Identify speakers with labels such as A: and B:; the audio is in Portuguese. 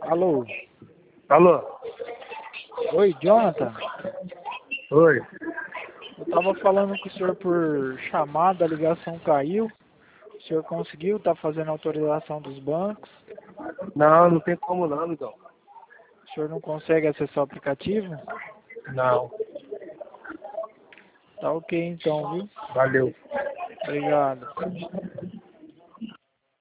A: Alô?
B: Alô?
A: Oi, Jonathan?
B: Oi.
A: Eu tava falando com o senhor por chamada, a ligação caiu. O senhor conseguiu? Tá fazendo autorização dos bancos?
B: Não, não tem como não, amigão.
A: O senhor não consegue acessar o aplicativo?
B: Não.
A: Tá ok então, viu?
B: Valeu.
A: Obrigado.